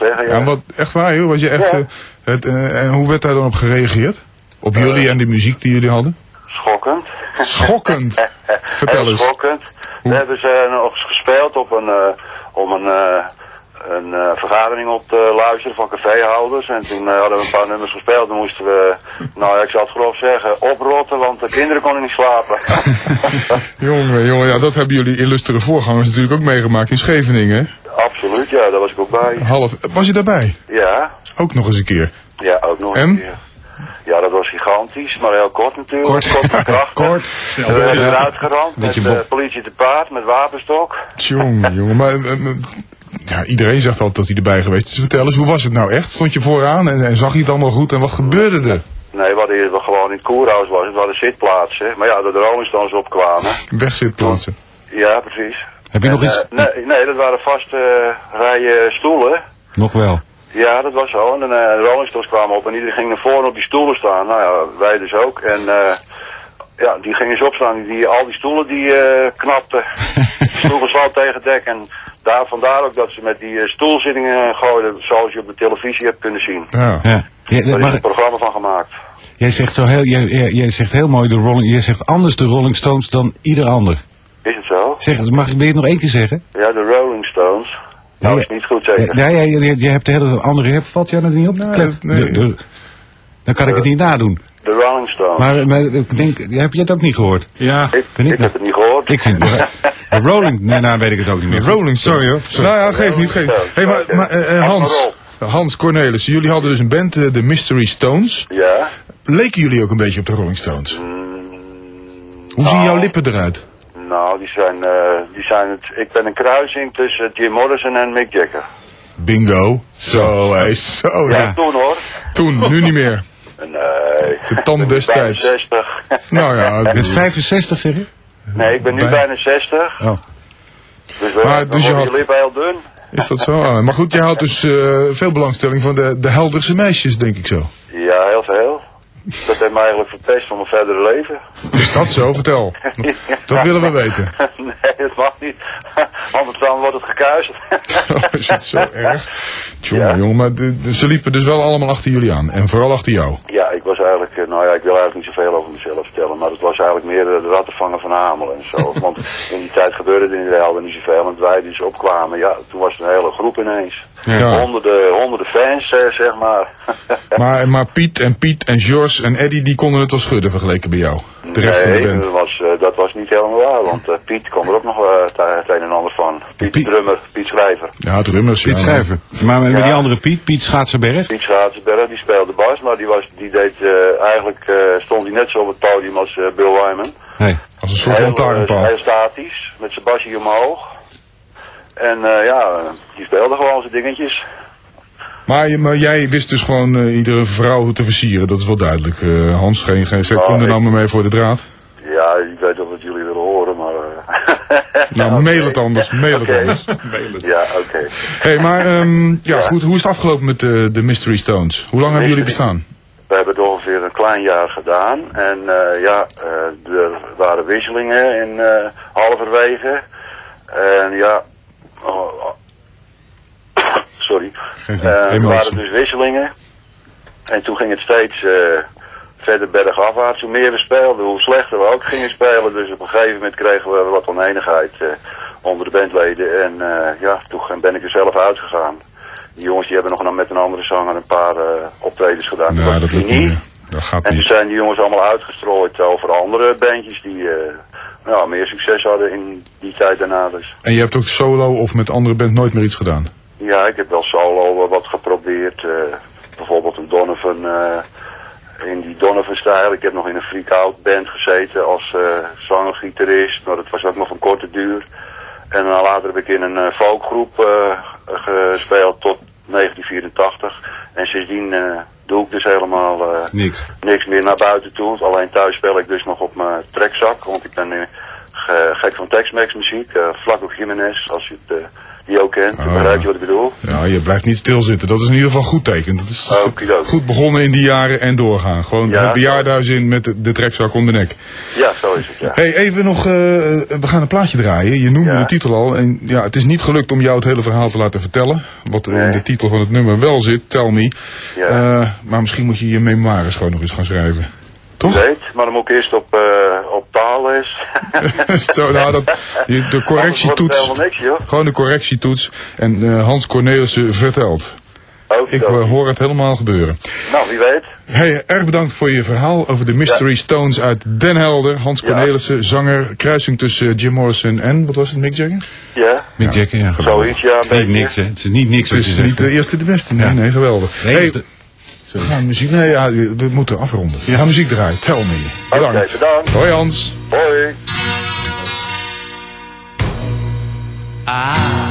zeggen. Ja, wat, echt waar, joh? Was je echt, en hoe werd daar dan op gereagereerd? Op jullie en de muziek die jullie hadden? Schokkend. Schokkend? Vertel eens. Schokkend. We hebben ze nog eens gespeeld op om een vergadering op te luisteren van caféhouders. En toen hadden we een paar nummers gespeeld. Dan moesten we, nou ik zal het grof zeggen, oprotten, want de kinderen konden niet slapen. jongen, ja, dat hebben jullie illustere voorgangers natuurlijk ook meegemaakt in Scheveningen, hè? Absoluut, ja, daar was ik ook bij. Was je daarbij? Ja. Ook nog eens een keer? Ja, ook nog eens een keer. Ja, dat was gigantisch, maar heel kort natuurlijk. Kort en krachtig. We werden eruit gerand met de politie te paard, met wapenstok. Jongen, maar ja, iedereen zegt altijd dat hij erbij geweest is. Vertel eens, hoe was het nou echt? Stond je vooraan en zag je het allemaal goed en wat gebeurde er? Nee, we hadden gewoon in het koerhuis was. We hadden zitplaatsen, maar ja, dat de Rolling Stones opkwamen. Wegzitplaatsen? Ja, precies. Heb je nog iets? Nee, dat waren vaste rijen stoelen. Nog wel? Ja, dat was zo. En de Rolling Stones kwamen op en iedereen ging naar voren op die stoelen staan. Nou ja, wij dus ook. En ja, die gingen eens opstaan. Al die stoelen die knapten. De stoelen slaan tegen het dek. En vandaar ook dat ze met die stoelzittingen gooiden, zoals je op de televisie hebt kunnen zien. Ja. Daar is een programma van gemaakt. Jij zegt heel mooi, jij zegt anders de Rolling Stones dan ieder ander. Is het zo? Wil je het nog één keer zeggen? Ja, de Rolling Stones. Nou, is niet goed zeker. Je hebt de hele andere, valt jou dat niet op? Nee. Dan kan ik het niet nadoen. De Rolling Stones. Maar ik denk, heb je het ook niet gehoord? Ja. Ik heb het niet gehoord. Ik vind de Rolling, nou weet ik het ook niet meer. Rolling Stones. Sorry hoor. Nou ja, geef niet. Hey, maar Hans Cornelis, jullie hadden dus een band, de Mystery Stones. Ja. Leken jullie ook een beetje op de Rolling Stones? Hoe zien jouw lippen eruit? Nou, die zijn het. Ik ben een kruising tussen Jim Morrison en Mick Jagger. Bingo. Zo. Ja, toen hoor. Toen, nu niet meer. Nee. De tand destijds. 65. Nou ja. Met 65 zeg je? Nee, ik ben nu bijna 60. Oh. Dus je lippen heel dun. Is dat zo? Maar goed, je houdt dus veel belangstelling van de Helderse meisjes, denk ik zo. Ja, heel veel. Dat heeft me eigenlijk verpest voor mijn verdere leven. Is dat zo? Vertel. Dat willen we weten. Nee, dat mag niet. Want dan wordt het gekuist. Is het zo erg? Jongen, maar ze liepen dus wel allemaal achter jullie aan. En vooral achter jou. Ja, ik was eigenlijk, ik wil eigenlijk niet zoveel over mezelf vertellen. Maar het was eigenlijk meer de rattenvanger van Hamel en zo. Want in die tijd gebeurde er in de helden niet zoveel. Want wij dus opkwamen, ja, toen was het een hele groep ineens. Ja. Honderden fans, zeg maar. Maar Piet en George en Eddie, die konden het wel schudden vergeleken bij jou. De rest van de band. Dat was niet helemaal waar, want Piet kwam er ook nog het een en ander van. Piet Drummer, Piet Schrijver. Ja, Drummers. Piet Schrijver. Maar met die andere Piet Schaatsenberg? Piet Schaatsenberg, die speelde bas, maar die deed stond hij net zo op het podium als Bill Wyman. Nee. Als een soort lantaarnpaal. Heel statisch, met zijn basje omhoog. En die speelde gewoon zijn dingetjes. Maar jij wist dus gewoon iedere vrouw te versieren, dat is wel duidelijk. Hans, geen konden nou maar mee voor de draad. Ja, ik weet of wat jullie willen horen, maar... Nou, mail het anders, mail het anders. Ja, oké. Hey, maar goed, hoe is het afgelopen met de Mystery Stones? Hoe lang hebben jullie bestaan? We hebben het ongeveer een klein jaar gedaan. En er waren wisselingen in halverwege. En ja... sorry. Er waren dus wisselingen. En toen ging het steeds verder bergafwaarts. Hoe meer we speelden, hoe slechter we ook gingen spelen. Dus op een gegeven moment kregen we wat oneenigheid onder de bandleden. En toen ben ik er zelf uitgegaan. Die jongens die hebben nog met een andere zanger een paar optredens gedaan. Nou, dat lukt niet. En toen zijn die jongens allemaal uitgestrooid over andere bandjes die meer succes hadden in die tijd daarna. Dus. En je hebt ook solo of met andere band nooit meer iets gedaan? Ja, ik heb wel solo wat geprobeerd. Bijvoorbeeld een Donovan, in die Donovan-stijl. Ik heb nog in een freak-out band gezeten als zanger-gitarist, maar dat was ook nog van korte duur. En dan later heb ik in een folkgroep gespeeld tot 1984. En sindsdien doe ik dus helemaal niks meer naar buiten toe. Alleen thuis speel ik dus nog op mijn trekzak, want ik ben gek van Tex-Mex muziek. Flaco Jiménez, als je het die ook kent. Oh. Begrijp je wat ik bedoel? Ja, je blijft niet stilzitten. Dat is in ieder geval goed teken. Dat is Okidoki. goed begonnen in die jaren en doorgaan. Gewoon Ja, het bejaardenhuis in met de trekzak om de nek. Ja, zo is het, ja. Hey, even nog, we gaan een plaatje draaien. Je noemde Ja. de titel al. En ja, het is niet gelukt om jou het hele verhaal te laten vertellen. Wat in de titel van het nummer wel zit, Tell Me. Ja. Maar misschien moet je je memoires gewoon nog eens gaan schrijven. Toch? Ik weet, maar dan moet ik eerst op taalles. Zo, nou, de correctietoets. Helemaal niks, joh. Gewoon de correctietoets. En Hans Cornelissen vertelt. Ik hoor het helemaal gebeuren. Nou, wie weet. Hey, erg bedankt voor je verhaal over de Mystery Stones uit Den Helder. Hans Cornelissen, zanger, kruising tussen Jim Morrison en, wat was het, Mick Jagger? Ja. Mick Jagger, ja. Zoiets, ja, Het is niet niks, hè. Het is niet niks Het wat je is zegt. niet de eerste de beste, nee, Ja. nee, geweldig. Nee, Hey, dus we gaan muziek, nee, ja, we moeten afronden. We gaan muziek draaien, Tell Me. Bedankt. bedankt. Hoi Hans. Hoi. I